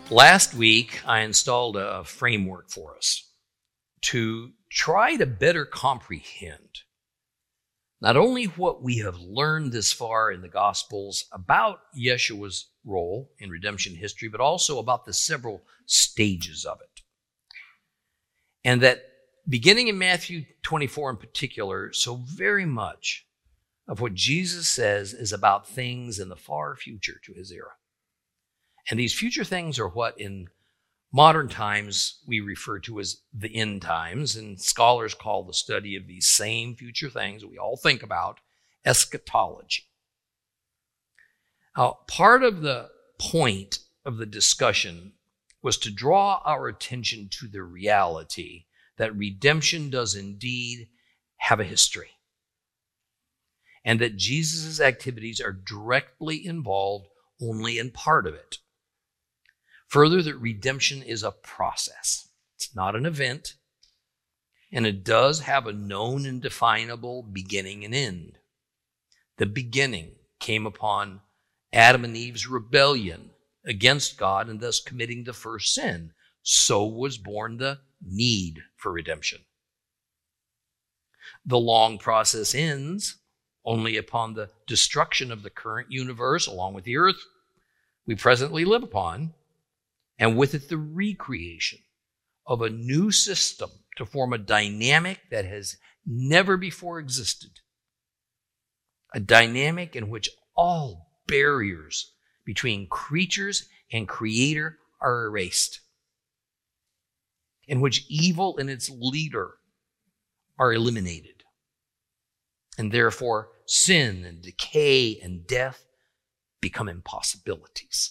Last week, I installed a framework for us to try to better comprehend not only what we have learned this far in the Gospels about Yeshua's role in redemption history, but also about the several stages of it. And that beginning in Matthew 24 in particular, so very much of what Jesus says is about things in the far future to his era. And these future things are what in modern times we refer to as the end times, and scholars call the study of these same future things that we all think about eschatology. Now, part of the point of the discussion was to draw our attention to the reality that redemption does indeed have a history, and that Jesus' activities are directly involved only in part of it. Further, that redemption is a process. It's not an event, and it does have a known and definable beginning and end. The beginning came upon Adam and Eve's rebellion against God and thus committing the first sin. So was born the need for redemption. The long process ends only upon the destruction of the current universe along with the earth we presently live upon, and with it the recreation of a new system to form a dynamic that has never before existed. A dynamic in which all barriers between creatures and creator are erased. In which evil and its leader are eliminated. And therefore sin and decay and death become impossibilities.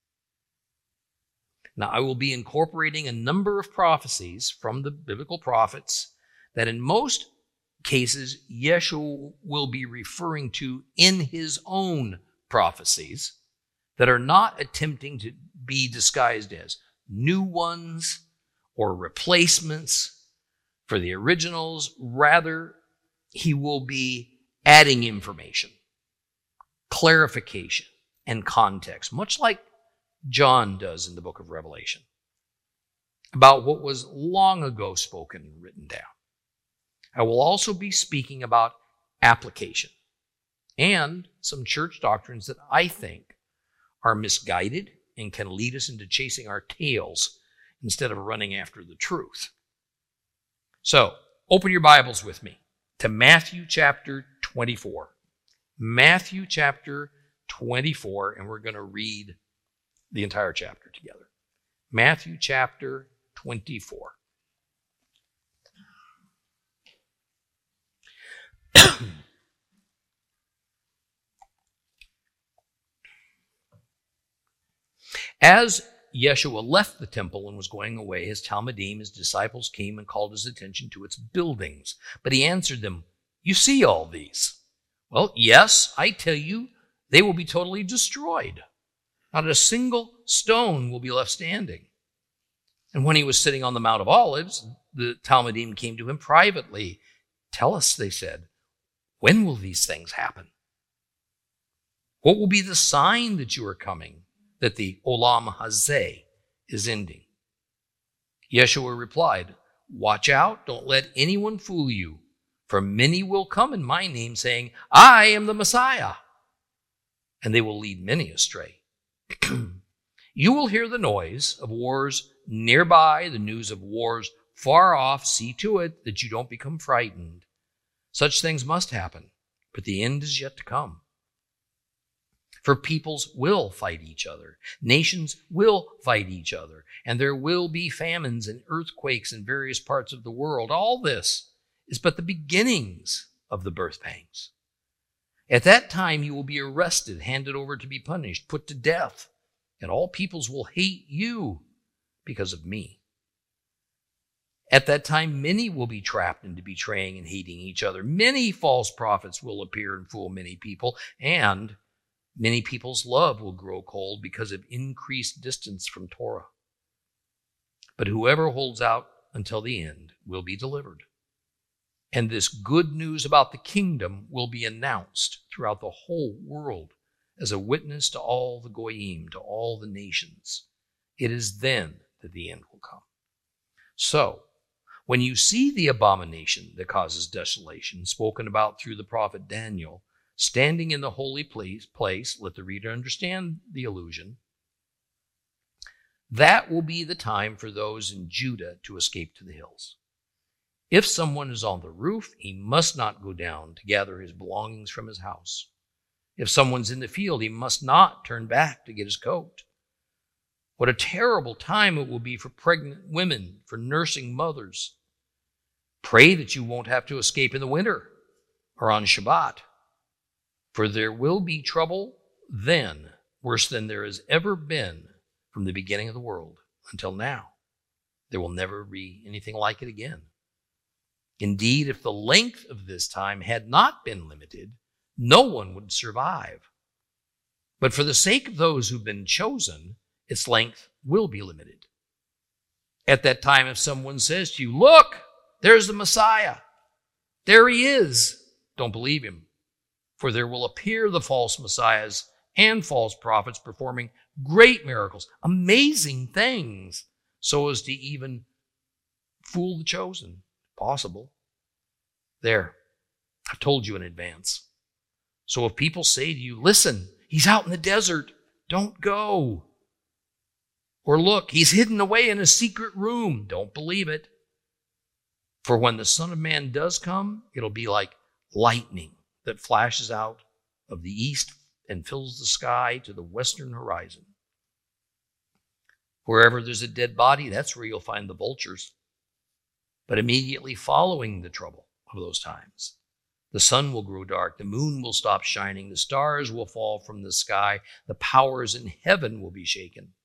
Now, I will be incorporating a number of prophecies from the biblical prophets that in most cases Yeshua will be referring to in his own prophecies that are not attempting to be disguised as new ones or replacements for the originals. Rather, he will be adding information, clarification, and context, much like John does in the book of Revelation, about what was long ago spoken and written down. I will also be speaking about application and some church doctrines that I think are misguided and can lead us into chasing our tails instead of running after the truth. So, open your Bibles with me to Matthew chapter 24. Matthew chapter 24, and we're going to read the entire chapter together. Matthew chapter 24. As Yeshua left the temple and was going away, his Talmidim, his disciples, came and called his attention to its buildings. But he answered them, "You see all these?" "Well, yes, I tell you, they will be totally destroyed. Not a single stone will be left standing." And when he was sitting on the Mount of Olives, the Talmidim came to him privately. "Tell us," they said, "when will these things happen? What will be the sign that you are coming, that the Olam Hazeh is ending?" Yeshua replied, "Watch out, don't let anyone fool you, for many will come in my name saying, 'I am the Messiah,' and they will lead many astray. You will hear the noise of wars nearby, the news of wars far off. See to it that you don't become frightened. Such things must happen, but the end is yet to come. For peoples will fight each other, nations will fight each other, and there will be famines and earthquakes in various parts of the world. All this is but the beginnings of the birth pangs. At that time you will be arrested, handed over to be punished, put to death, and all peoples will hate you because of me. At that time many will be trapped into betraying and hating each other. Many false prophets will appear and fool many people, and many people's love will grow cold because of increased distance from Torah. But whoever holds out until the end will be delivered. And this good news about the kingdom will be announced throughout the whole world as a witness to all the goyim, to all the nations. It is then that the end will come. So, when you see the abomination that causes desolation, spoken about through the prophet Daniel, standing in the holy place, let the reader understand the allusion, that will be the time for those in Judah to escape to the hills. If someone is on the roof, he must not go down to gather his belongings from his house. If someone's in the field, he must not turn back to get his coat. What a terrible time it will be for pregnant women, for nursing mothers. Pray that you won't have to escape in the winter or on Shabbat, for there will be trouble then, worse than there has ever been from the beginning of the world until now. There will never be anything like it again. Indeed, if the length of this time had not been limited, no one would survive. But for the sake of those who've been chosen, its length will be limited. At that time, if someone says to you, "Look, there's the Messiah. There he is," don't believe him. For there will appear the false messiahs and false prophets performing great miracles, amazing things, so as to even fool the chosen. Possible. There, I've told you in advance. So if people say to you, "Listen, he's out in the desert," don't go. Or "Look, he's hidden away in a secret room," don't believe it. For when the Son of Man does come, it'll be like lightning that flashes out of the east and fills the sky to the western horizon. Wherever there's a dead body, that's where you'll find the vultures. But immediately following the trouble of those times, the sun will grow dark, the moon will stop shining, the stars will fall from the sky, the powers in heaven will be shaken.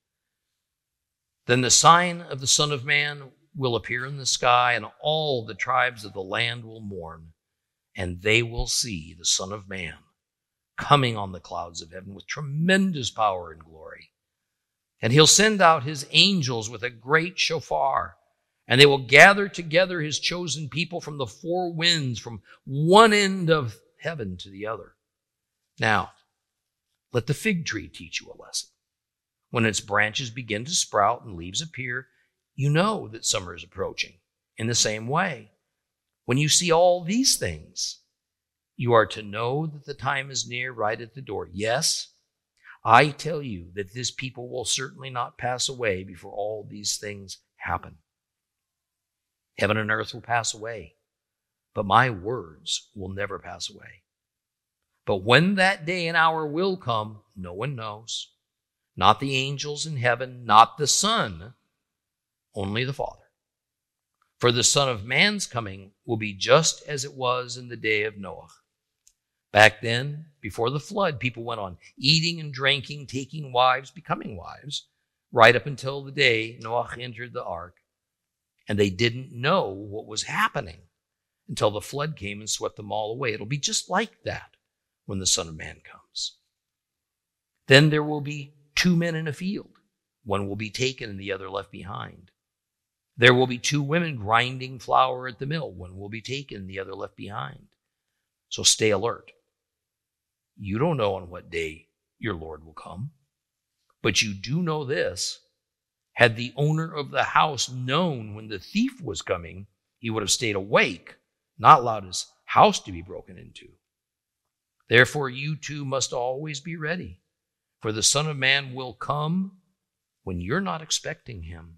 Then the sign of the Son of Man will appear in the sky, and all the tribes of the land will mourn, and they will see the Son of Man coming on the clouds of heaven with tremendous power and glory. And he'll send out his angels with a great shofar, and they will gather together his chosen people from the four winds, from one end of heaven to the other. Now, let the fig tree teach you a lesson. When its branches begin to sprout and leaves appear, you know that summer is approaching. In the same way, when you see all these things, you are to know that the time is near, right at the door. Yes, I tell you that this people will certainly not pass away before all these things happen. Heaven and earth will pass away, but my words will never pass away. But when that day and hour will come, no one knows. Not the angels in heaven, not the Son, only the Father. For the Son of Man's coming will be just as it was in the day of Noah. Back then, before the flood, people went on eating and drinking, taking wives, becoming wives, right up until the day Noah entered the ark. And they didn't know what was happening until the flood came and swept them all away. It'll be just like that when the Son of Man comes. Then there will be two men in a field. One will be taken and the other left behind. There will be two women grinding flour at the mill. One will be taken and the other left behind. So stay alert. You don't know on what day your Lord will come, but you do know this. Had the owner of the house known when the thief was coming, he would have stayed awake, not allowed his house to be broken into. Therefore, you too must always be ready, for the Son of Man will come when you're not expecting him.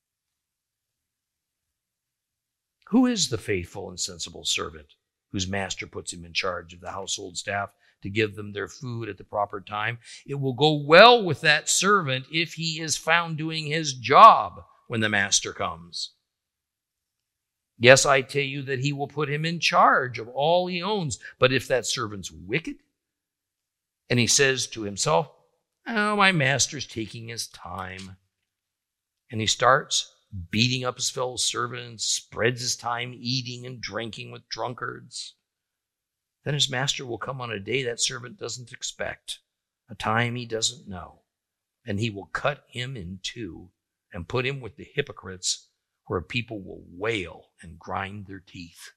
Who is the faithful and sensible servant whose master puts him in charge of the household staff to give them their food at the proper time? It will go well with that servant if he is found doing his job when the master comes. Yes, I tell you that he will put him in charge of all he owns. But if that servant's wicked, and he says to himself, "Oh, my master's taking his time," and he starts beating up his fellow servants, spreads his time eating and drinking with drunkards, then his master will come on a day that servant doesn't expect, a time he doesn't know, and he will cut him in two and put him with the hypocrites, where people will wail and grind their teeth.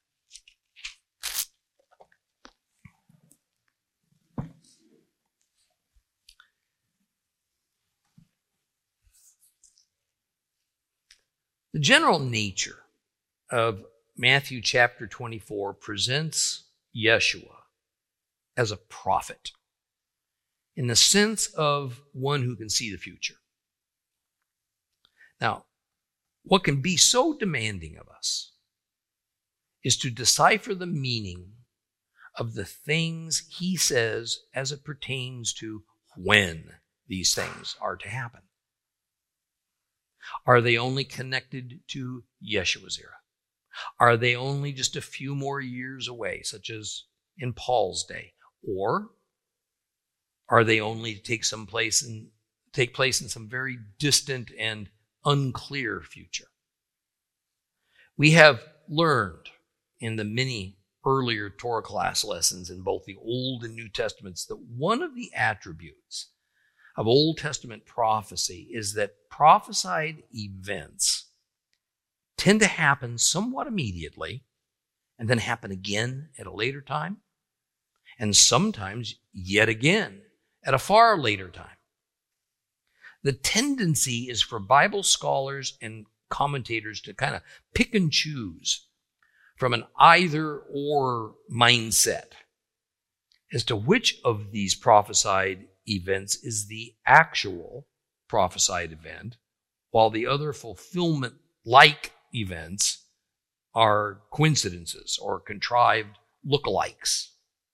The general nature of Matthew chapter 24 presents Yeshua as a prophet in the sense of one who can see the future. Now, what can be so demanding of us is to decipher the meaning of the things he says as it pertains to when these things are to happen. Are they only connected to Yeshua's era? Are they only just a few more years away, such as in Paul's day? Or are they only to take place in some very distant and unclear future? We have learned in the many earlier Torah class lessons in both the Old and New Testaments that one of the attributes of Old Testament prophecy is that prophesied events tend to happen somewhat immediately and then happen again at a later time, and sometimes yet again at a far later time. The tendency is for Bible scholars and commentators to kind of pick and choose from an either-or mindset as to which of these prophesied events is the actual prophesied event, while the other fulfillment-like events are coincidences or contrived lookalikes.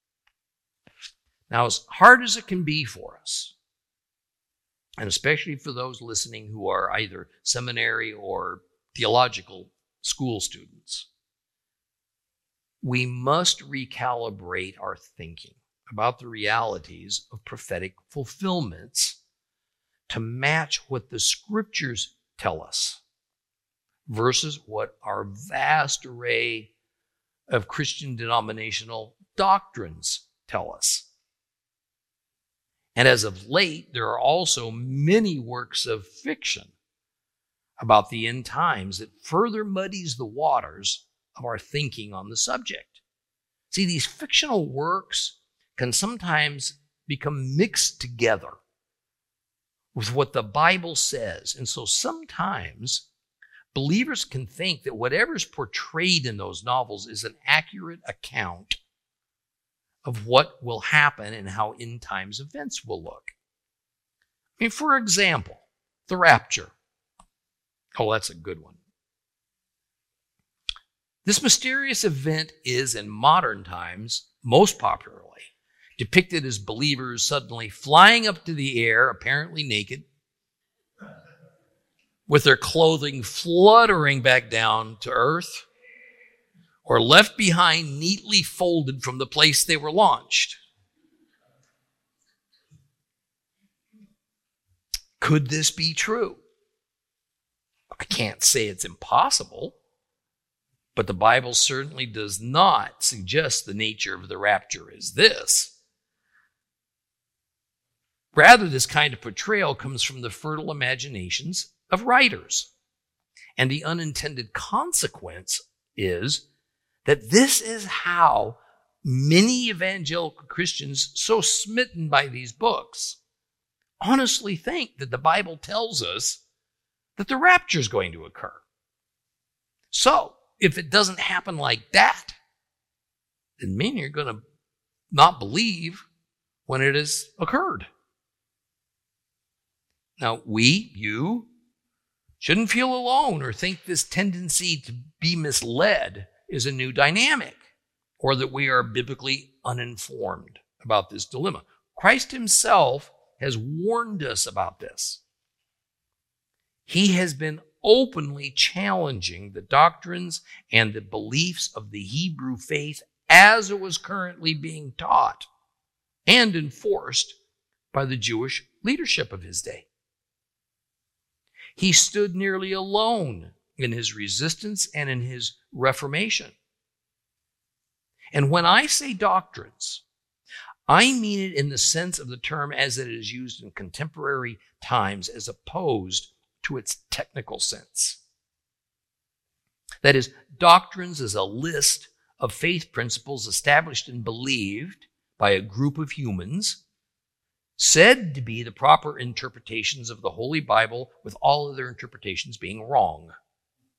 Now, as hard as it can be for us, and especially for those listening who are either seminary or theological school students, we must recalibrate our thinking about the realities of prophetic fulfillments to match what the scriptures tell us versus what our vast array of Christian denominational doctrines tell us. And as of late, there are also many works of fiction about the end times that further muddies the waters of our thinking on the subject. See, these fictional works can sometimes become mixed together with what the Bible says. And so sometimes believers can think that whatever's portrayed in those novels is an accurate account of what will happen and how end times events will look. I mean, for example, the rapture. Oh, that's a good one. This mysterious event is, in modern times, most popularly depicted as believers suddenly flying up to the air, apparently naked, with their clothing fluttering back down to earth, or left behind neatly folded from the place they were launched. Could this be true? I can't say it's impossible, but the Bible certainly does not suggest the nature of the rapture is this. Rather, this kind of portrayal comes from the fertile imaginations of writers. And the unintended consequence is that this is how many evangelical Christians, so smitten by these books, honestly think that the Bible tells us that the rapture is going to occur. So, if it doesn't happen like that, then many are going to not believe when it has occurred. Now, you shouldn't feel alone or think this tendency to be misled is a new dynamic, or that we are biblically uninformed about this dilemma. Christ himself has warned us about this. He has been openly challenging the doctrines and the beliefs of the Hebrew faith as it was currently being taught and enforced by the Jewish leadership of his day. He stood nearly alone in his resistance and in his reformation. And when I say doctrines, I mean it in the sense of the term as it is used in contemporary times as opposed to its technical sense. That is, doctrines is a list of faith principles established and believed by a group of humans, said to be the proper interpretations of the Holy Bible, with all other interpretations being wrong.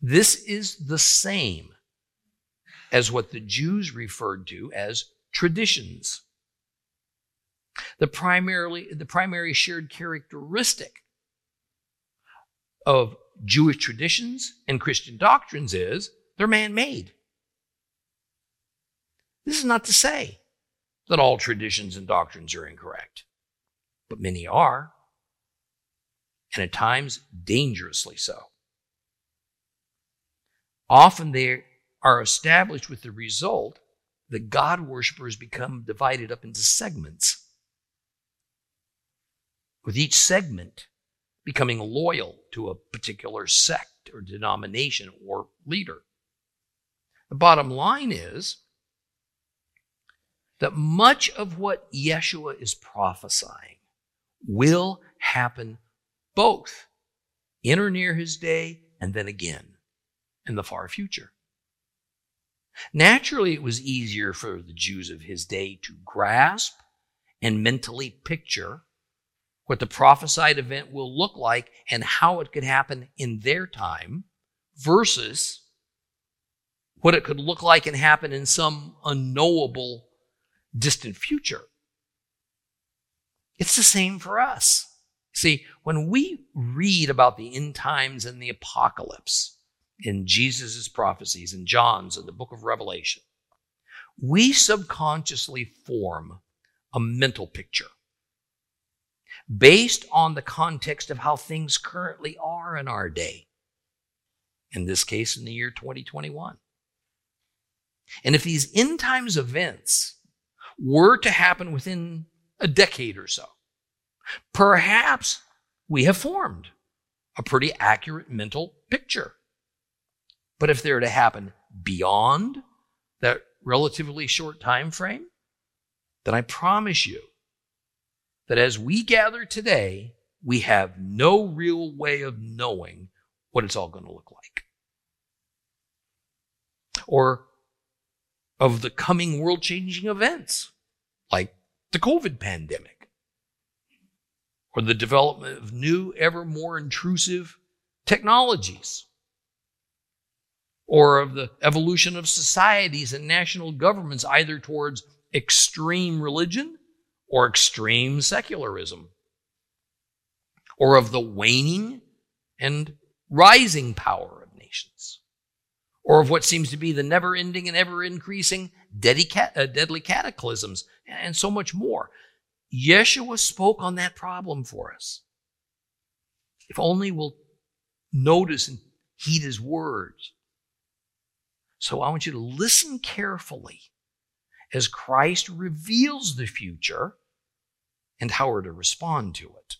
This is the same as what the Jews referred to as traditions. The primary shared characteristic of Jewish traditions and Christian doctrines is they're man-made. This is not to say that all traditions and doctrines are incorrect, but many are, and at times dangerously so. Often they are established with the result that God worshipers become divided up into segments, with each segment becoming loyal to a particular sect or denomination or leader. The bottom line is that much of what Yeshua is prophesying will happen both in or near his day and then again in the far future. Naturally, it was easier for the Jews of his day to grasp and mentally picture what the prophesied event will look like and how it could happen in their time versus what it could look like and happen in some unknowable, distant future. It's the same for us. See, when we read about the end times and the apocalypse in Jesus' prophecies, in John's, in the book of Revelation, we subconsciously form a mental picture based on the context of how things currently are in our day. In this case, in the year 2021. And if these end times events were to happen within a decade or so, perhaps we have formed a pretty accurate mental picture. But if they're to happen beyond that relatively short time frame, then I promise you that as we gather today, we have no real way of knowing what it's all going to look like. Or of the coming world-changing events, like the COVID pandemic, or the development of new, ever more intrusive technologies, or of the evolution of societies and national governments either towards extreme religion or extreme secularism, or of the waning and rising power of nations, or of what seems to be the never-ending and ever-increasing deadly cataclysms, and so much more. Yeshua spoke on that problem for us. If only we'll notice and heed his words. So I want you to listen carefully as Christ reveals the future and how we're to respond to it.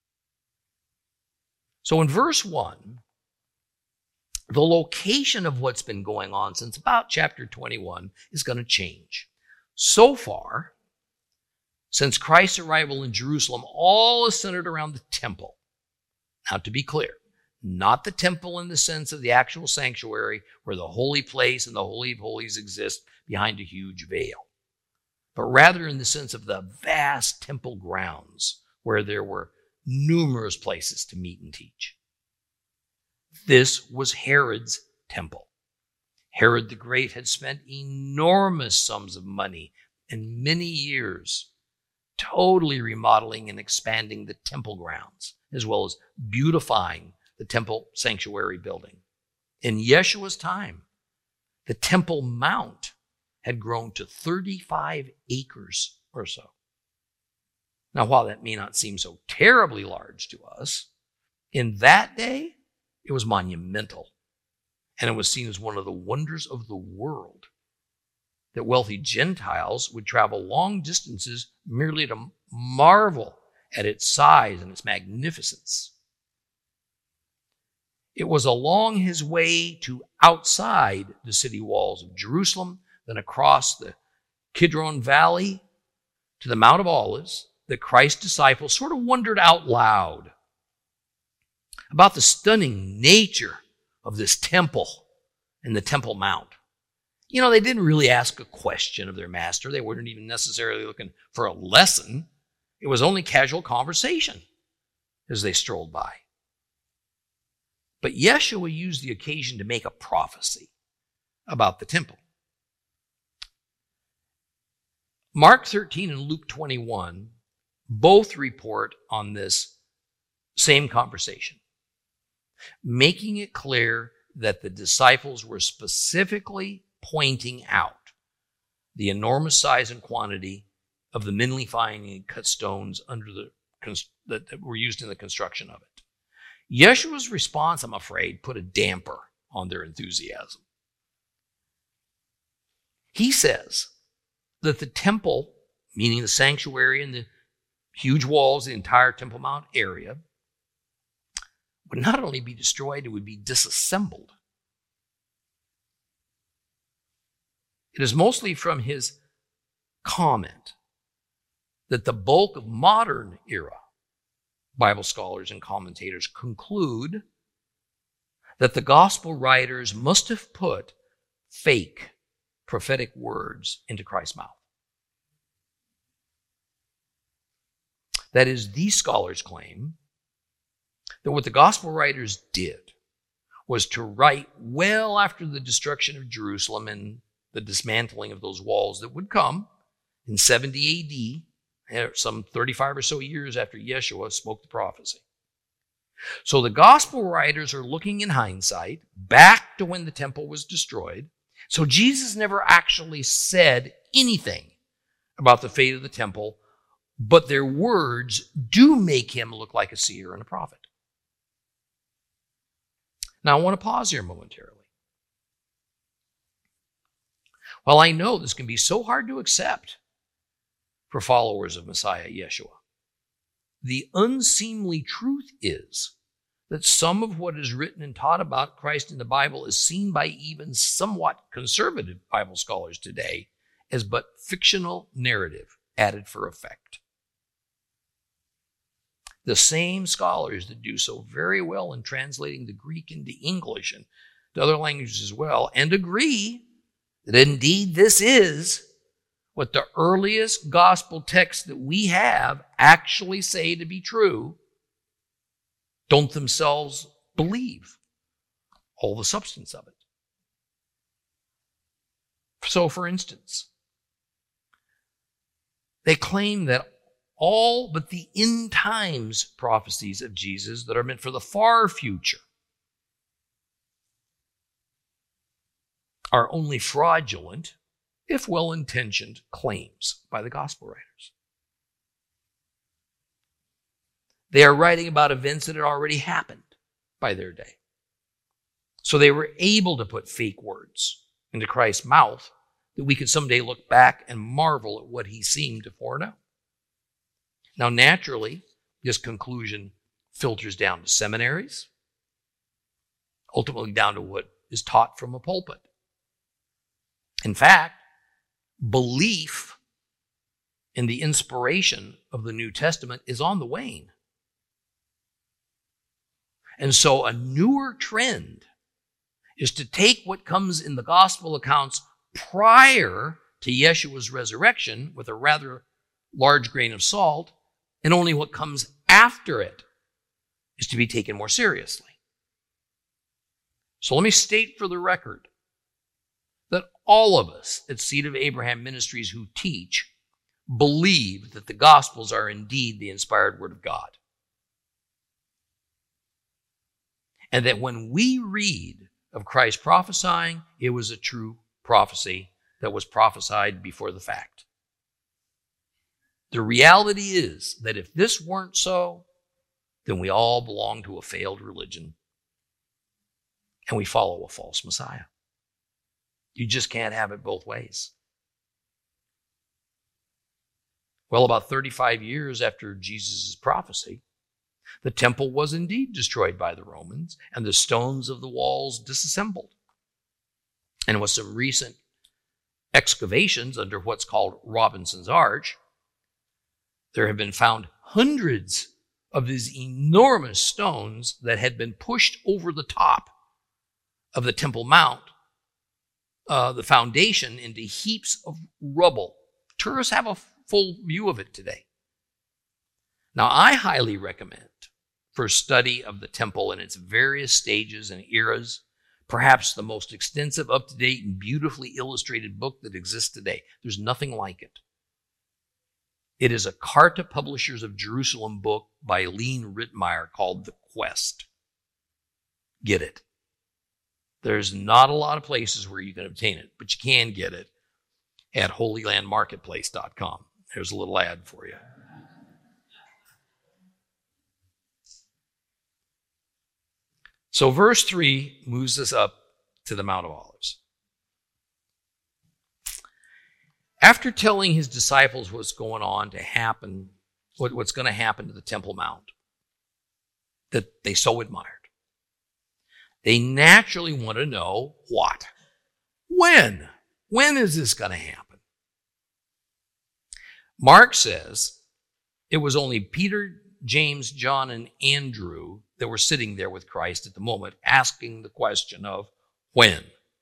So in verse 1, the location of what's been going on since about chapter 21 is going to change. So far, since Christ's arrival in Jerusalem, all is centered around the temple. Now, to be clear, not the temple in the sense of the actual sanctuary where the holy place and the Holy of Holies exist behind a huge veil, but rather in the sense of the vast temple grounds where there were numerous places to meet and teach. This was Herod's temple. Herod the Great had spent enormous sums of money and many years totally remodeling and expanding the temple grounds, as well as beautifying the temple sanctuary building. In Yeshua's time, the Temple Mount had grown to 35 acres or so. Now, while that may not seem so terribly large to us, in that day, it was monumental, and it was seen as one of the wonders of the world, that wealthy Gentiles would travel long distances merely to marvel at its size and its magnificence. It was along his way to outside the city walls of Jerusalem, then across the Kidron Valley to the Mount of Olives, that Christ's disciples sort of wondered out loud about the stunning nature of this temple and the Temple Mount. You know, they didn't really ask a question of their master. They weren't even necessarily looking for a lesson. It was only casual conversation as they strolled by. But Yeshua used the occasion to make a prophecy about the temple. Mark 13 and Luke 21 both report on this same conversation, making it clear that the disciples were specifically pointing out the enormous size and quantity of the minly fine and cut stones that were used in the construction of it. Yeshua's response, I'm afraid, put a damper on their enthusiasm. He says that the temple, meaning the sanctuary and the huge walls, the entire Temple Mount area, would not only be destroyed, it would be disassembled. It is mostly from his comment that the bulk of modern era Bible scholars and commentators conclude that the gospel writers must have put fake prophetic words into Christ's mouth. That is, these scholars claim that what the gospel writers did was to write well after the destruction of Jerusalem and the dismantling of those walls that would come in 70 AD, some 35 or so years after Yeshua spoke the prophecy. So the gospel writers are looking in hindsight back to when the temple was destroyed. So Jesus never actually said anything about the fate of the temple, but their words do make him look like a seer and a prophet. Now I want to pause here momentarily. While I know this can be so hard to accept for followers of Messiah Yeshua, the unseemly truth is that some of what is written and taught about Christ in the Bible is seen by even somewhat conservative Bible scholars today as but fictional narrative added for effect. The same scholars that do so very well in translating the Greek into English and to other languages as well, and agree that indeed this is what the earliest gospel texts that we have actually say to be true, don't themselves believe all the substance of it. So, for instance, they claim that all but the end times prophecies of Jesus that are meant for the far future are only fraudulent, if well-intentioned, claims by the gospel writers. They are writing about events that had already happened by their day. So they were able to put fake words into Christ's mouth that we could someday look back and marvel at what he seemed to foreknow. Now, naturally, this conclusion filters down to seminaries, ultimately down to what is taught from a pulpit. In fact, belief in the inspiration of the New Testament is on the wane. And so a newer trend is to take what comes in the gospel accounts prior to Yeshua's resurrection with a rather large grain of salt, and only what comes after it is to be taken more seriously. So let me state for the record that all of us at Seed of Abraham Ministries who teach believe that the Gospels are indeed the inspired Word of God. And that when we read of Christ prophesying, it was a true prophecy that was prophesied before the fact. The reality is that if this weren't so, then we all belong to a failed religion and we follow a false Messiah. You just can't have it both ways. Well, about 35 years after Jesus' prophecy, the temple was indeed destroyed by the Romans and the stones of the walls disassembled. And with some recent excavations under what's called Robinson's Arch, there have been found hundreds of these enormous stones that had been pushed over the top of the Temple Mount, the foundation, into heaps of rubble. Tourists have a full view of it today. Now, I highly recommend for a study of the temple in its various stages and eras, perhaps the most extensive, up-to-date, and beautifully illustrated book that exists today. There's nothing like it. It is a Carta Publishers of Jerusalem book by Lean Rittmeyer called The Quest. Get it. There's not a lot of places where you can obtain it, but you can get it at holylandmarketplace.com. There's a little ad for you. So verse 3 moves us up to the Mount of Olives. After telling his disciples what's going on to happen, what's going to happen to the Temple Mount that they so admired, they naturally want to know what? When? When is this going to happen? Mark says it was only Peter, James, John, and Andrew that were sitting there with Christ at the moment, asking the question of when.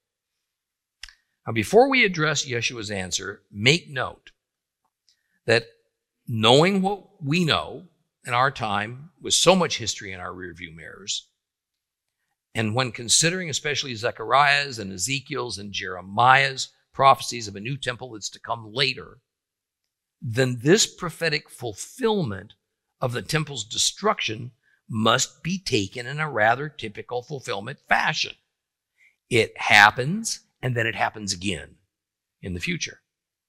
Now, before we address Yeshua's answer, make note that knowing what we know in our time, with so much history in our rearview mirrors, and when considering especially Zechariah's and Ezekiel's and Jeremiah's prophecies of a new temple that's to come later, then this prophetic fulfillment of the temple's destruction must be taken in a rather typical fulfillment fashion. It happens, and then it happens again in the future.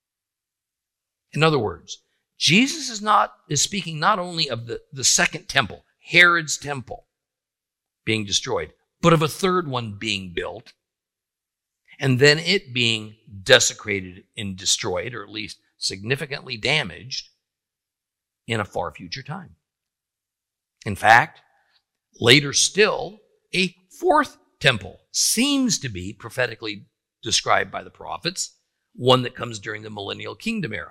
In other words, Jesus is speaking not only of the second temple, Herod's temple, being destroyed, but of a third one being built, and then it being desecrated and destroyed, or at least significantly damaged, in a far future time. In fact, later still, a fourth temple seems to be prophetically described by the prophets, one that comes during the millennial kingdom era.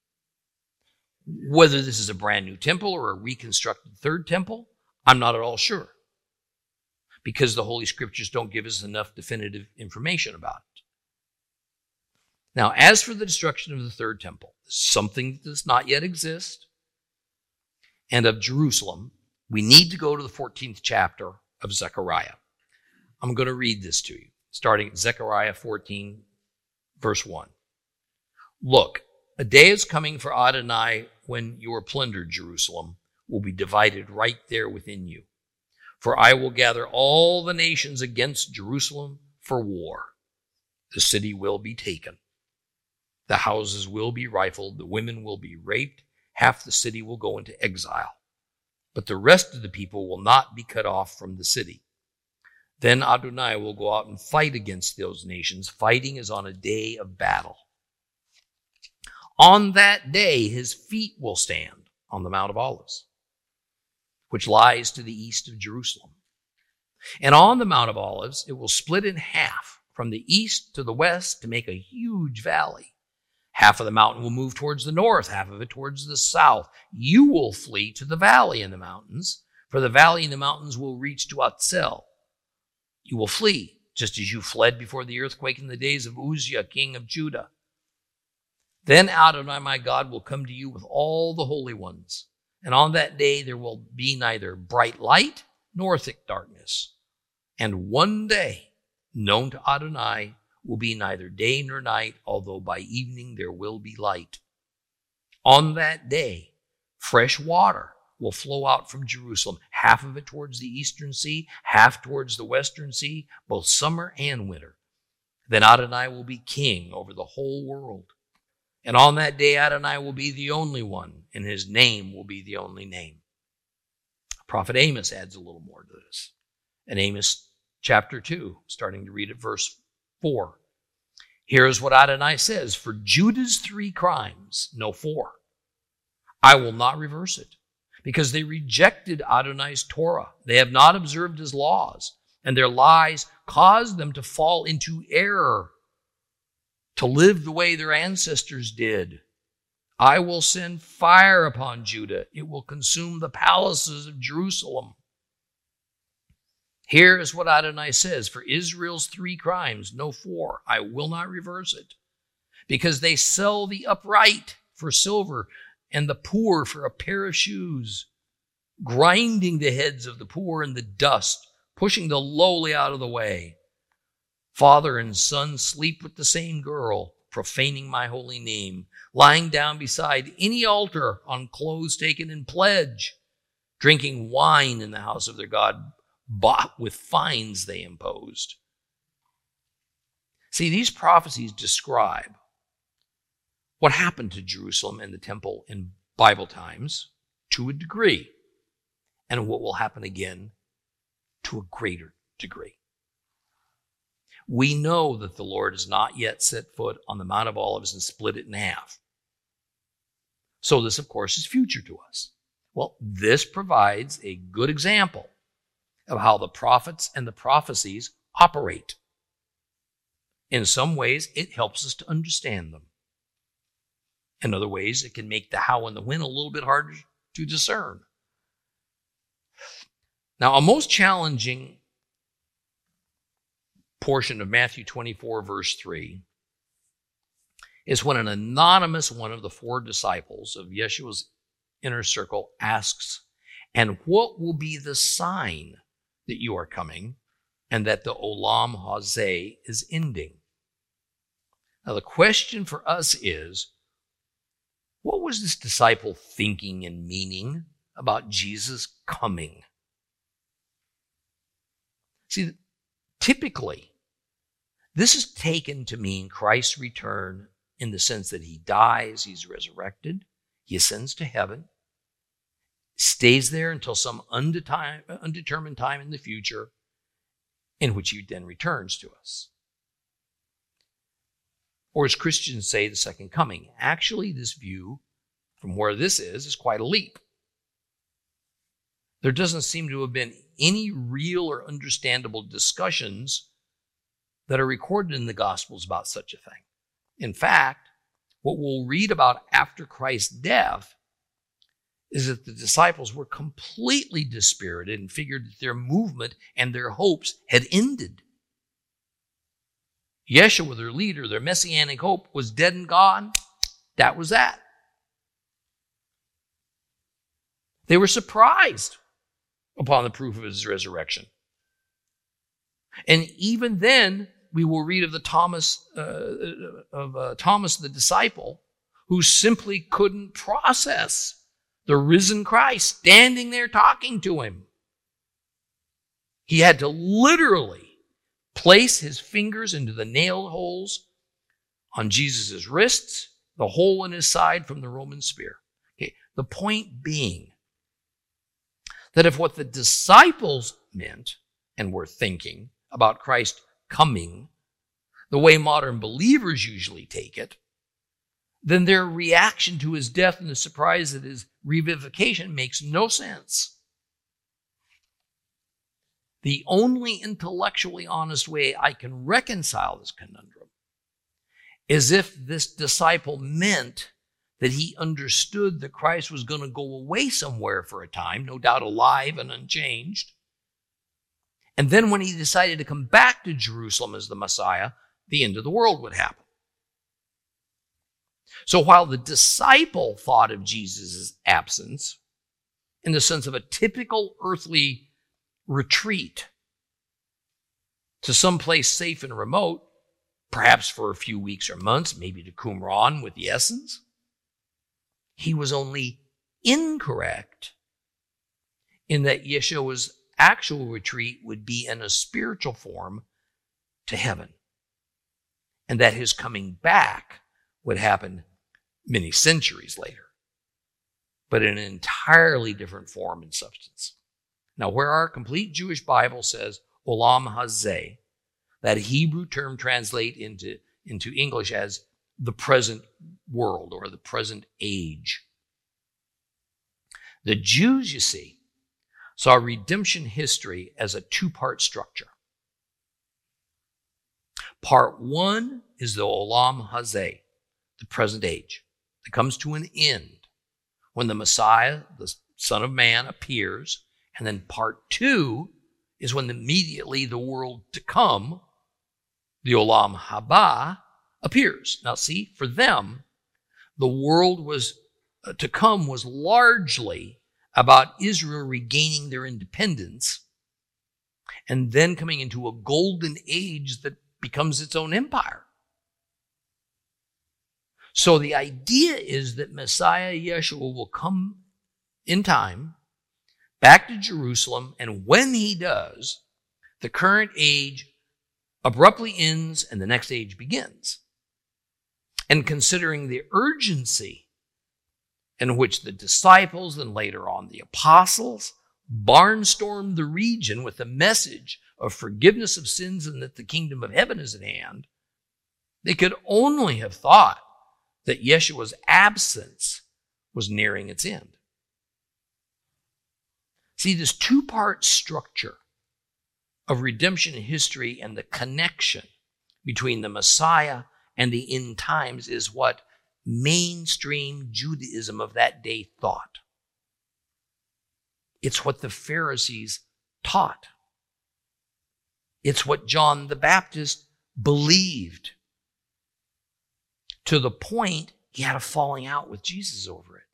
Whether this is a brand new temple or a reconstructed third temple, I'm not at all sure, because the Holy Scriptures don't give us enough definitive information about it. Now, as for the destruction of the third temple, something that does not yet exist, and of Jerusalem, we need to go to the 14th chapter of Zechariah. I'm going to read this to you, starting at Zechariah 14, verse 1. Look, a day is coming for Adonai when your plundered Jerusalem will be divided right there within you. For I will gather all the nations against Jerusalem for war. The city will be taken. The houses will be rifled. The women will be raped. Half the city will go into exile. But the rest of the people will not be cut off from the city. Then Adonai will go out and fight against those nations, fighting as on a day of battle. On that day, his feet will stand on the Mount of Olives, which lies to the east of Jerusalem. And on the Mount of Olives, it will split in half from the east to the west to make a huge valley. Half of the mountain will move towards the north, half of it towards the south. You will flee to the valley in the mountains, for the valley in the mountains will reach to Atzel. You will flee, just as you fled before the earthquake in the days of Uzziah, king of Judah. Then Adonai, my God, will come to you with all the holy ones. And on that day there will be neither bright light nor thick darkness. And one day, known to Adonai, will be neither day nor night, although by evening there will be light. On that day, fresh water will flow out from Jerusalem, half of it towards the eastern sea, half towards the western sea, both summer and winter. Then Adonai will be king over the whole world. And on that day, Adonai will be the only one, and his name will be the only name. Prophet Amos adds a little more to this. In Amos chapter 2, starting to read at verse 4. Here is what Adonai says: for Judah's 3 crimes, no 4, I will not reverse it, because they rejected Adonai's Torah. They have not observed his laws, and their lies caused them to fall into error, to live the way their ancestors did. I will send fire upon Judah. It will consume the palaces of Jerusalem. Here is what Adonai says: for Israel's 3 crimes, no 4, I will not reverse it, because they sell the upright for silver and the poor for a pair of shoes. grinding the heads of the poor in the dust, pushing the lowly out of the way. Father and son sleep with the same girl, profaning my holy name, lying down beside any altar on clothes taken in pledge, drinking wine in the house of their God, bought with fines they imposed. See, these prophecies describe what happened to Jerusalem and the temple in Bible times to a degree, and what will happen again to a greater degree. We know that the Lord has not yet set foot on the Mount of Olives and split it in half. So this, of course, is future to us. Well, this provides a good example of how the prophets and the prophecies operate. In some ways, it helps us to understand them. In other ways, it can make the how and the when a little bit harder to discern. Now, a most challenging portion of Matthew 24, verse 3, is when an anonymous one of the 4 disciples of Yeshua's inner circle asks, "And what will be the sign that you are coming and that the Olam Hazeh is ending?" Now, the question for us is, what was this disciple thinking and meaning about Jesus coming? See, typically, this is taken to mean Christ's return in the sense that he dies, he's resurrected, he ascends to heaven, stays there until some undetermined time in the future, in which he then returns to us. Or as Christians say, the second coming. Actually, this view, from where this is quite a leap. There doesn't seem to have been any real or understandable discussions that are recorded in the Gospels about such a thing. In fact, what we'll read about after Christ's death is that the disciples were completely dispirited and figured that their movement and their hopes had ended. Yeshua, their leader, their messianic hope, was dead and gone. That was that. They were surprised upon the proof of his resurrection. And even then, we will read of Thomas the disciple, who simply couldn't process the risen Christ standing there talking to him. He had to literally place his fingers into the nail holes on Jesus' wrists, the hole in his side from the Roman spear. Okay. The point being that if what the disciples meant and were thinking about Christ coming the way modern believers usually take it, then their reaction to his death and the surprise at his revivification makes no sense. The only intellectually honest way I can reconcile this conundrum is if this disciple meant that he understood that Christ was going to go away somewhere for a time, no doubt alive and unchanged. And then when he decided to come back to Jerusalem as the Messiah, the end of the world would happen. So while the disciple thought of Jesus' absence in the sense of a typical earthly retreat to some place safe and remote, perhaps for a few weeks or months, maybe to Qumran with the Essenes, he was only incorrect in that Yeshua's actual retreat would be in a spiritual form to heaven, and that his coming back would happen many centuries later, but in an entirely different form and substance. Now, where our complete Jewish Bible says Olam Hazeh, that Hebrew term translate into English as the present world or the present age. The Jews, you see, saw redemption history as a 2-part structure. Part 1 is the Olam Hazeh, the present age, that comes to an end when the Messiah, the Son of Man, appears. And then part 2 is when immediately the world to come, the Olam Haba, appears. Now see, for them, the world was to come was largely about Israel regaining their independence and then coming into a golden age that becomes its own empire. So the idea is that Messiah Yeshua will come in time back to Jerusalem, and when he does, the current age abruptly ends and the next age begins. And considering the urgency in which the disciples and later on the apostles barnstormed the region with the message of forgiveness of sins and that the kingdom of heaven is at hand, they could only have thought that Yeshua's absence was nearing its end. See, this two-part structure of redemption history and the connection between the Messiah and the end times is what mainstream Judaism of that day thought. It's what the Pharisees taught. It's what John the Baptist believed, to the point he had a falling out with Jesus over it.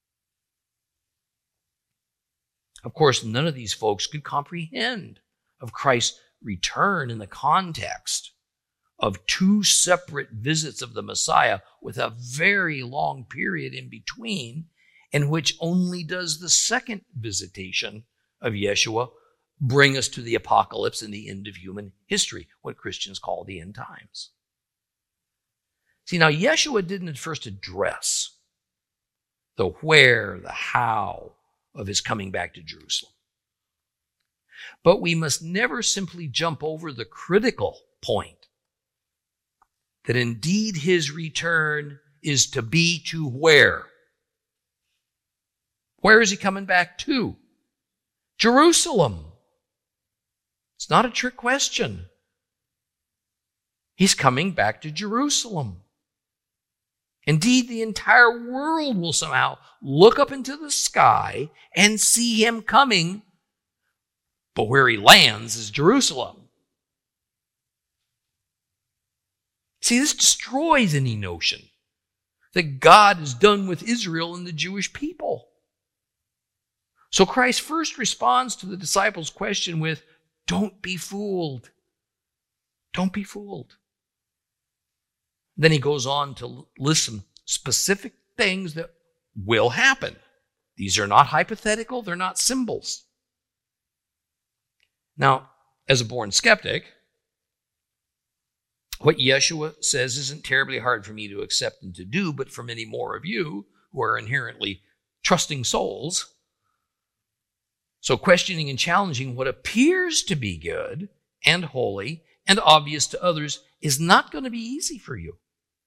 Of course, none of these folks could comprehend of Christ's return in the context of two separate visits of the Messiah with a very long period in between, in which only does the second visitation of Yeshua bring us to the apocalypse and the end of human history, what Christians call the end times. See, now Yeshua didn't at first address the where, the how of his coming back to Jerusalem. But we must never simply jump over the critical point that indeed his return is to be to where? Where is he coming back to? Jerusalem. It's not a trick question. He's coming back to Jerusalem. Indeed, the entire world will somehow look up into the sky and see him coming, but where he lands is Jerusalem. See, this destroys any notion that God is done with Israel and the Jewish people. So Christ first responds to the disciples' question with, "Don't be fooled. Don't be fooled." Then he goes on to list some specific things that will happen. These are not hypothetical, they're not symbols. Now, as a born skeptic, what Yeshua says isn't terribly hard for me to accept and to do, but for many more of you who are inherently trusting souls. So questioning and challenging what appears to be good and holy and obvious to others is not going to be easy for you.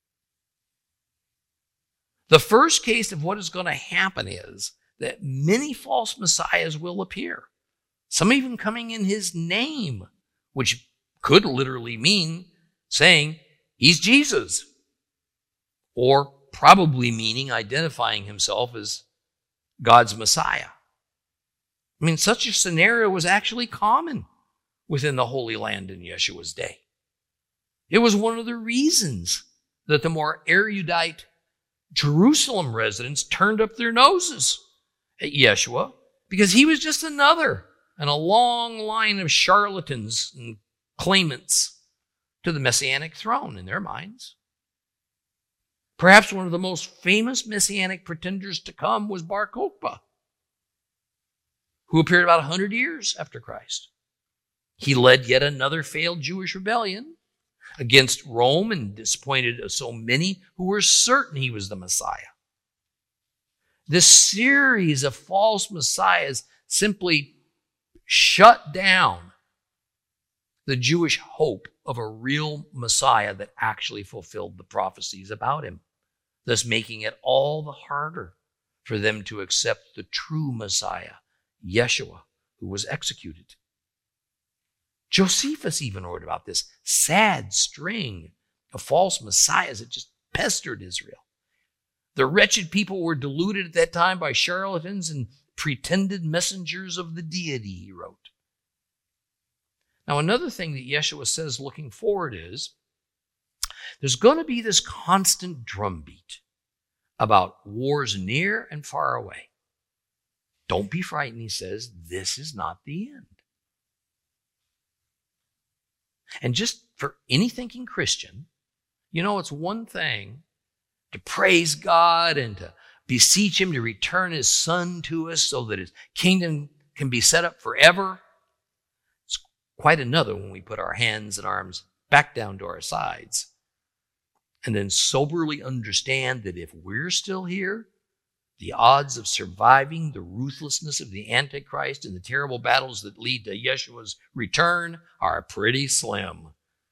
The first case of what is going to happen is that many false messiahs will appear, some even coming in his name, which could literally mean saying he's Jesus, or probably meaning identifying himself as God's Messiah. I mean, such a scenario was actually common within the Holy Land in Yeshua's day. It was one of the reasons that the more erudite Jerusalem residents turned up their noses at Yeshua, because he was just another in a long line of charlatans and claimants to the messianic throne in their minds. Perhaps one of the most famous messianic pretenders to come was Bar Kokhba, who appeared about 100 years after Christ. He led yet another failed Jewish rebellion against Rome and disappointed so many who were certain he was the Messiah. This series of false messiahs simply shut down the Jewish hope of a real Messiah that actually fulfilled the prophecies about him, thus making it all the harder for them to accept the true Messiah, Yeshua, who was executed. Josephus even wrote about this sad string of false messiahs that just pestered Israel. The wretched people were deluded at that time by charlatans and pretended messengers of the deity, he wrote. Now, another thing that Yeshua says looking forward is there's going to be this constant drumbeat about wars near and far away. Don't be frightened, he says. This is not the end. And just for any thinking Christian, it's one thing to praise God and to beseech him to return his Son to us so that his kingdom can be set up forever. It's quite another when we put our hands and arms back down to our sides and then soberly understand that if we're still here, the odds of surviving the ruthlessness of the Antichrist and the terrible battles that lead to Yeshua's return are pretty slim.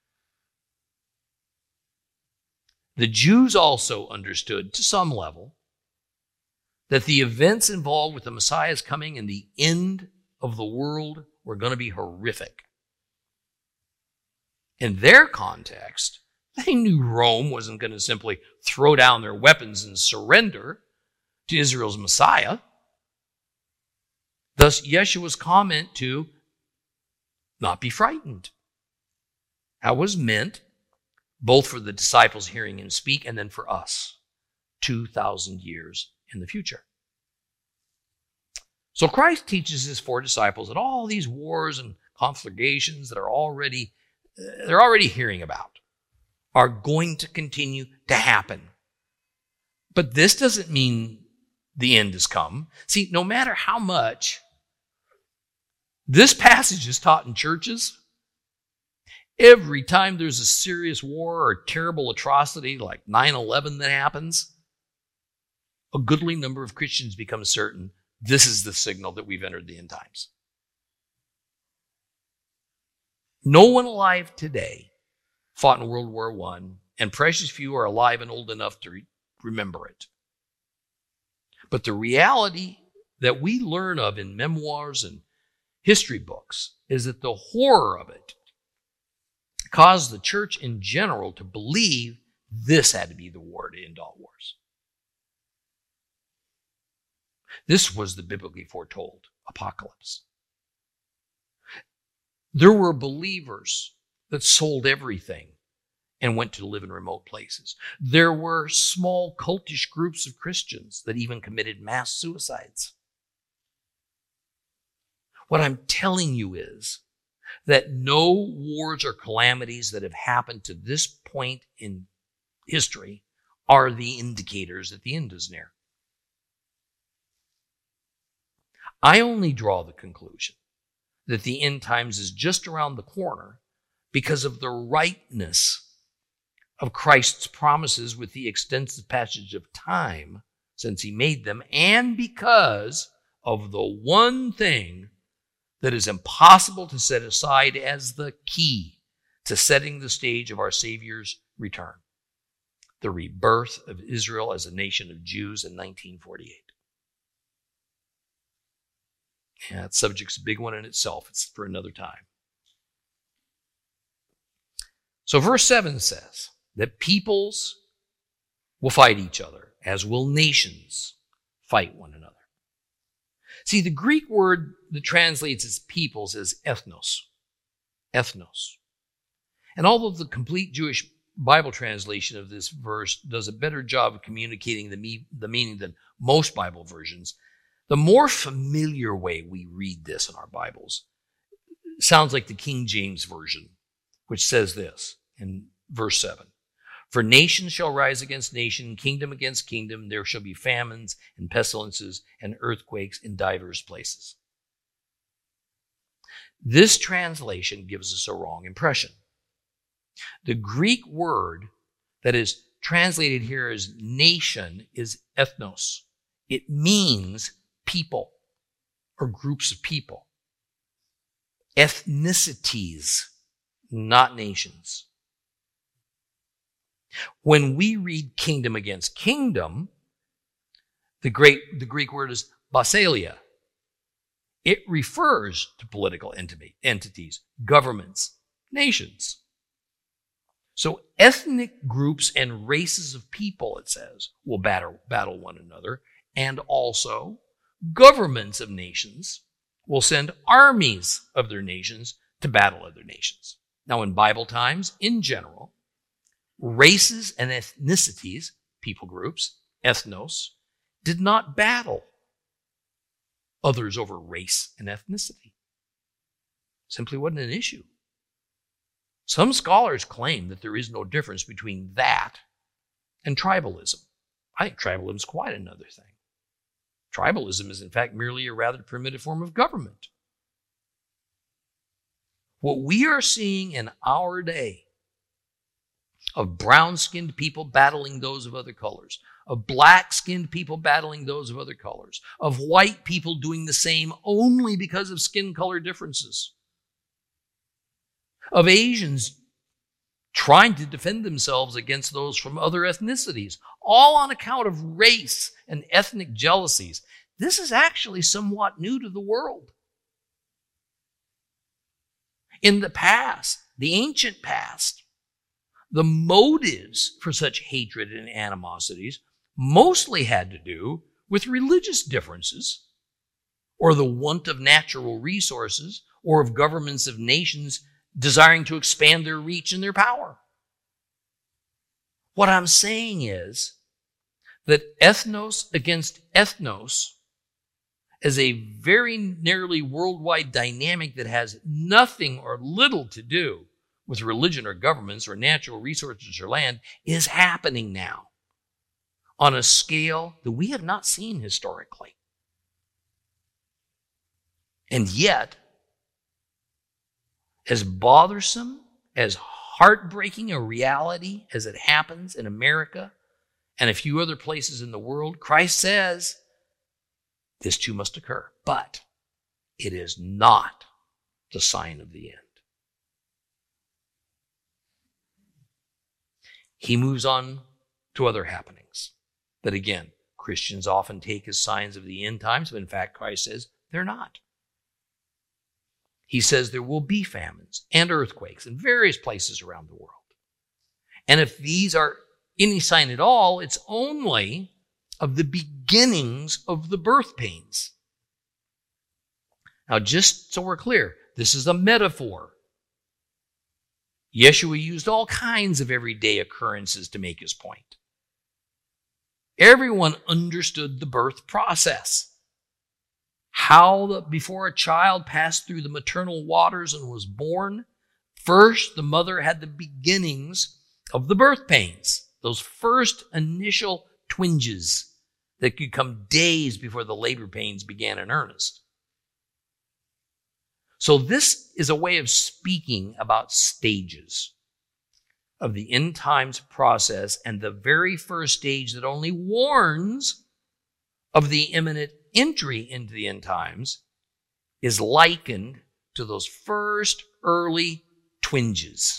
The Jews also understood, to some level, that the events involved with the Messiah's coming and the end of the world were going to be horrific. In their context, they knew Rome wasn't going to simply throw down their weapons and surrender to Israel's Messiah. Thus, Yeshua's comment to not be frightened. That was meant both for the disciples hearing him speak and then for us 2,000 years in the future. So Christ teaches his 4 disciples that all these wars and conflagrations that they're already hearing about are going to continue to happen. But this doesn't mean the end has come. See, no matter how much this passage is taught in churches, every time there's a serious war or terrible atrocity like 9/11 that happens, a goodly number of Christians become certain this is the signal that we've entered the end times. No one alive today fought in World War I, and precious few are alive and old enough to remember it. But the reality that we learn of in memoirs and history books is that the horror of it caused the church in general to believe this had to be the war to end all wars. This was the biblically foretold apocalypse. There were believers that sold everything and went to live in remote places. There were small cultish groups of Christians that even committed mass suicides. What I'm telling you is that no wars or calamities that have happened to this point in history are the indicators that the end is near. I only draw the conclusion that the end times is just around the corner because of the rightness of Christ's promises with the extensive passage of time since he made them, and because of the one thing that is impossible to set aside as the key to setting the stage of our Savior's return: the rebirth of Israel as a nation of Jews in 1948. Yeah, that subject's a big one in itself. It's for another time. So verse 7 says that peoples will fight each other, as will nations fight one another. See, the Greek word that translates as peoples is ethnos. Ethnos. And although the complete Jewish Bible translation of this verse does a better job of communicating the meaning than most Bible versions, the more familiar way we read this in our Bibles sounds like the King James Version, which says this in verse 7. For nation shall rise against nation, kingdom against kingdom. There shall be famines and pestilences and earthquakes in divers places. This translation gives us a wrong impression. The Greek word that is translated here as nation is ethnos. It means people or groups of people. Ethnicities, not nations. When we read kingdom against kingdom, the Greek word is basileia. It refers to political entities, governments, nations. So ethnic groups and races of people, it says, will battle one another, and also governments of nations will send armies of their nations to battle other nations. Now, in Bible times, in general, races and ethnicities, people groups, ethnos, did not battle others over race and ethnicity. Simply wasn't an issue. Some scholars claim that there is no difference between that and tribalism. I think tribalism is quite another thing. Tribalism is, in fact, merely a rather primitive form of government. What we are seeing in our day of brown-skinned people battling those of other colors, of black-skinned people battling those of other colors, of white people doing the same only because of skin color differences, of Asians trying to defend themselves against those from other ethnicities, all on account of race and ethnic jealousies. This is actually somewhat new to the world. In the past, the ancient past, the motives for such hatred and animosities mostly had to do with religious differences, or the want of natural resources, or of governments of nations desiring to expand their reach and their power. What I'm saying is that ethnos against ethnos is a very nearly worldwide dynamic that has nothing or little to do with religion or governments or natural resources or land is happening now on a scale that we have not seen historically. And yet, as bothersome, as heartbreaking a reality as it happens in America and a few other places in the world, Christ says this too must occur. But it is not the sign of the end. He moves on to other happenings that, again, Christians often take as signs of the end times, but in fact, Christ says they're not. He says there will be famines and earthquakes in various places around the world. And if these are any sign at all, it's only of the beginnings of the birth pains. Now, just so we're clear, this is a metaphor. Yeshua used all kinds of everyday occurrences to make his point. Everyone understood the birth process. How before a child passed through the maternal waters and was born, first the mother had the beginnings of the birth pains, those first initial twinges that could come days before the labor pains began in earnest. So this is a way of speaking about stages of the end times process, and the very first stage that only warns of the imminent entry into the end times is likened to those first early twinges.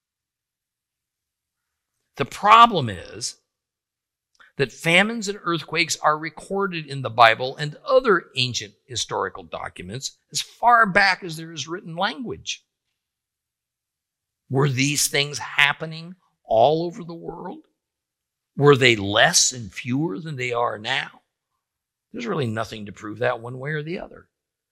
The problem is that famines and earthquakes are recorded in the Bible and other ancient historical documents as far back as there is written language. Were these things happening all over the world? Were they less and fewer than they are now? There's really nothing to prove that one way or the other.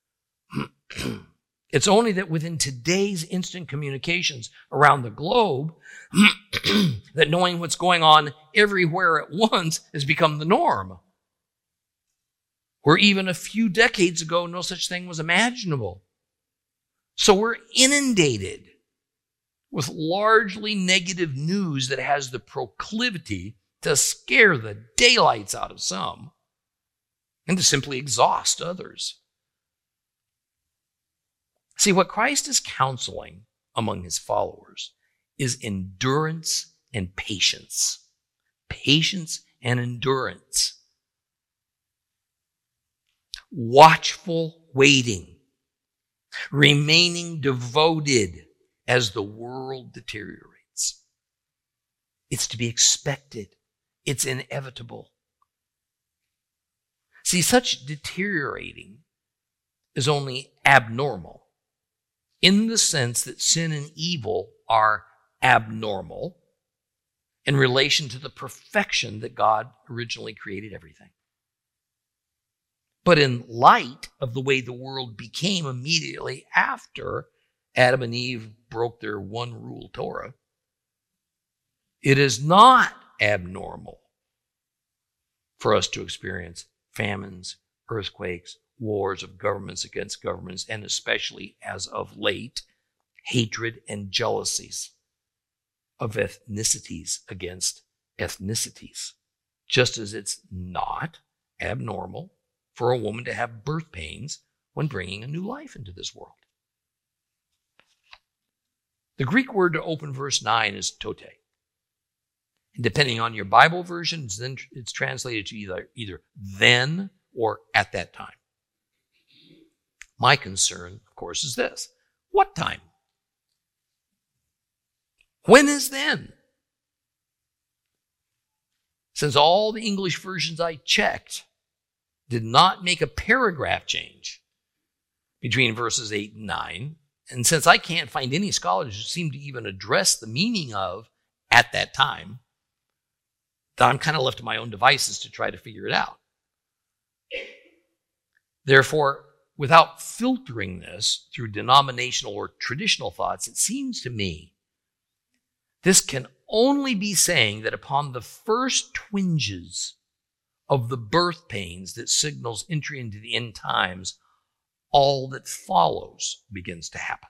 It's only that within today's instant communications around the globe, that knowing what's going on everywhere at once has become the norm. Where even a few decades ago, no such thing was imaginable. So we're inundated with largely negative news that has the proclivity to scare the daylights out of some and to simply exhaust others. See, what Christ is counseling among his followers is endurance and patience. Patience and endurance. Watchful waiting. Remaining devoted as the world deteriorates. It's to be expected. It's inevitable. See, such deteriorating is only abnormal in the sense that sin and evil are abnormal in relation to the perfection that God originally created everything. But in light of the way the world became immediately after Adam and Eve broke their one rule Torah, it is not abnormal for us to experience famines, earthquakes, wars of governments against governments, and especially, as of late, hatred and jealousies of ethnicities against ethnicities. Just as it's not abnormal for a woman to have birth pains when bringing a new life into this world. The Greek word to open verse 9 is tote. And depending on your Bible version, it's translated to either then or at that time. My concern, of course, is this. What time? When is then? Since all the English versions I checked did not make a paragraph change between verses 8 and 9, and since I can't find any scholars who seem to even address the meaning of at that time, I'm kind of left to my own devices to try to figure it out. Therefore, without filtering this through denominational or traditional thoughts, it seems to me this can only be saying that upon the first twinges of the birth pains that signals entry into the end times, all that follows begins to happen.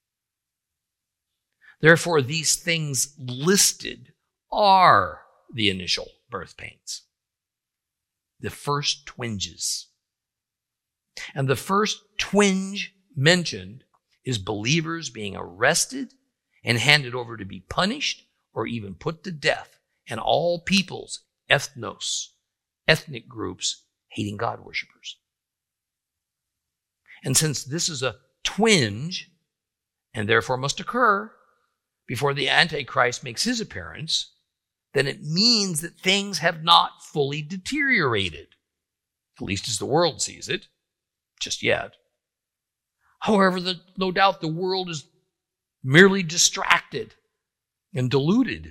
Therefore, these things listed are the initial birth pains, the first twinges. And the first twinge mentioned is believers being arrested and handed over to be punished or even put to death, and all peoples, ethnos, ethnic groups, hating God worshipers. And since this is a twinge, and therefore must occur before the Antichrist makes his appearance, then it means that things have not fully deteriorated, at least as the world sees it, just yet. However, no doubt the world is merely distracted and deluded.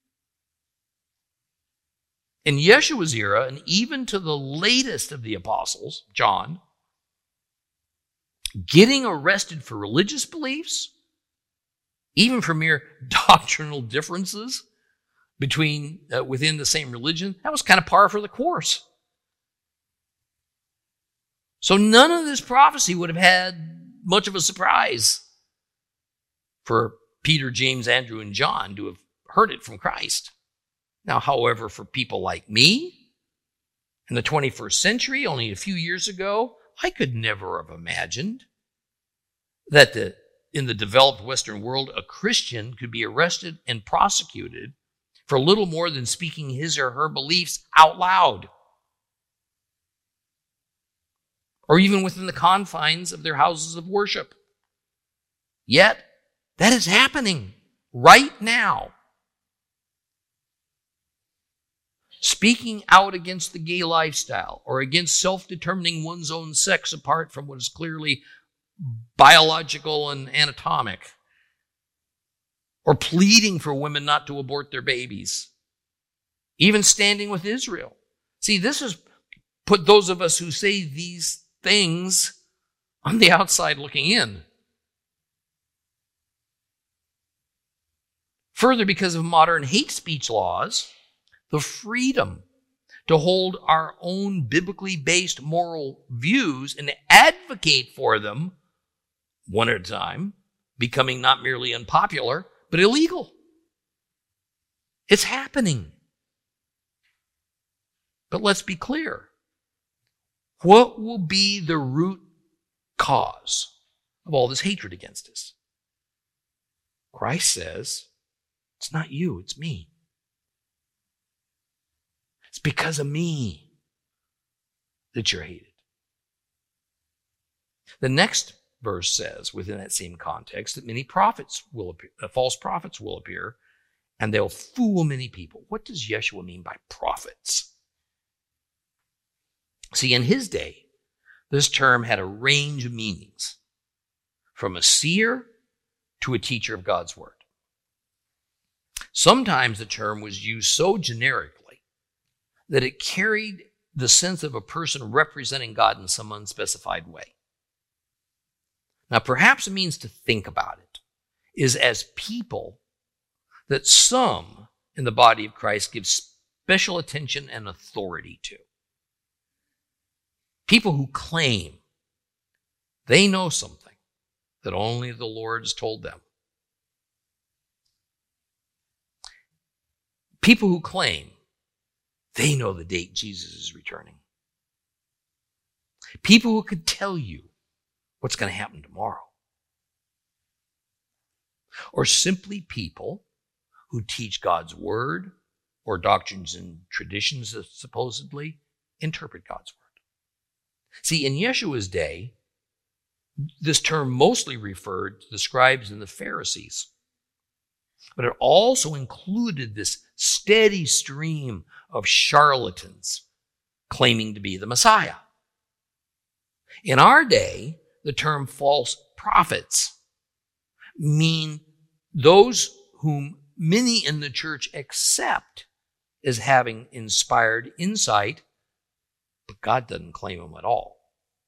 In Yeshua's era, and even to the latest of the apostles, John, getting arrested for religious beliefs, even for mere doctrinal differences within the same religion, that was kind of par for the course. So none of this prophecy would have had much of a surprise for Peter, James, Andrew, and John to have heard it from Christ. Now, however, for people like me in the 21st century, only a few years ago, I could never have imagined that in the developed Western world, a Christian could be arrested and prosecuted for little more than speaking his or her beliefs out loud, or even within the confines of their houses of worship. Yet, that is happening right now. Speaking out against the gay lifestyle or against self-determining one's own sex apart from what is clearly biological and anatomic, or pleading for women not to abort their babies, even standing with Israel. See, this has put those of us who say these things on the outside looking in. Further, because of modern hate speech laws, the freedom to hold our own biblically based moral views and advocate for them one at a time, becoming not merely unpopular, but illegal. It's happening. But let's be clear. What will be the root cause of all this hatred against us? Christ says, it's not you, it's me. It's because of me that you're hated. The next verse says, within that same context, that many prophets will appear, false prophets will appear, and they'll fool many people. What does Yeshua mean by prophets? See, in his day, this term had a range of meanings, from a seer to a teacher of God's word. Sometimes the term was used so generically that it carried the sense of a person representing God in some unspecified way. Now, perhaps it means to think about it is as people that some in the body of Christ give special attention and authority to. People who claim they know something that only the Lord has told them. People who claim they know the date Jesus is returning. People who could tell you what's going to happen tomorrow. Or simply people who teach God's word or doctrines and traditions that supposedly interpret God's word. See, in Yeshua's day, this term mostly referred to the scribes and the Pharisees, but it also included this steady stream of charlatans claiming to be the Messiah. In our day, the term false prophets mean those whom many in the church accept as having inspired insight, but God doesn't claim them at all.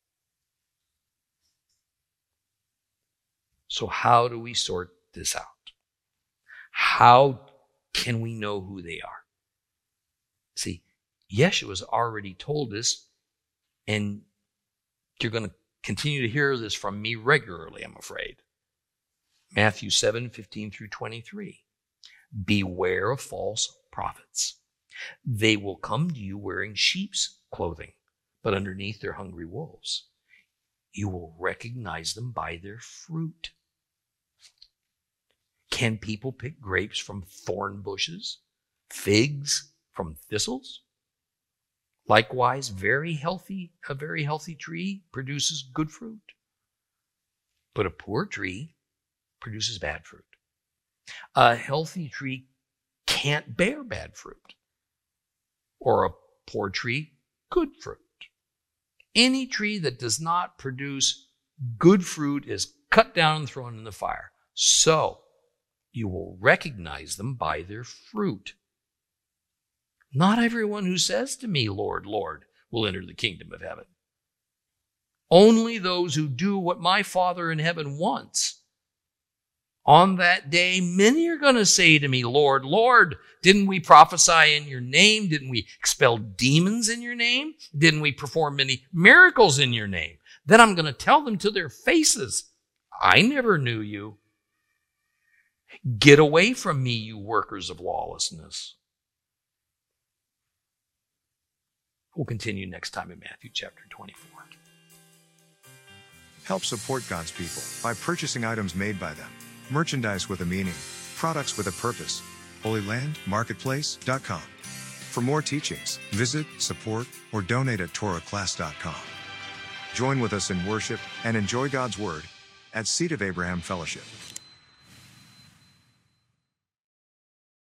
So how do we sort this out? How can we know who they are? See, Yeshua's already told us, and you're going to continue to hear this from me regularly, I'm afraid. Matthew 7:15 through 23. Beware of false prophets. They will come to you wearing sheep's clothing, but underneath they're hungry wolves. You will recognize them by their fruit. Can people pick grapes from thorn bushes, figs from thistles? Likewise, a very healthy tree produces good fruit, but a poor tree produces bad fruit. A healthy tree can't bear bad fruit, or a poor tree, good fruit. Any tree that does not produce good fruit is cut down and thrown in the fire. So, you will recognize them by their fruit. Not everyone who says to me, Lord, Lord, will enter the kingdom of heaven. Only those who do what my Father in heaven wants. On that day, many are going to say to me, Lord, Lord, didn't we prophesy in your name? Didn't we expel demons in your name? Didn't we perform many miracles in your name? Then I'm going to tell them to their faces, I never knew you. Get away from me, you workers of lawlessness. We'll continue next time in Matthew chapter 24. Help support God's people by purchasing items made by them. Merchandise with a meaning, products with a purpose. HolyLandMarketplace.com. For more teachings, visit, support, or donate at TorahClass.com. Join with us in worship and enjoy God's Word at Seed of Abraham Fellowship.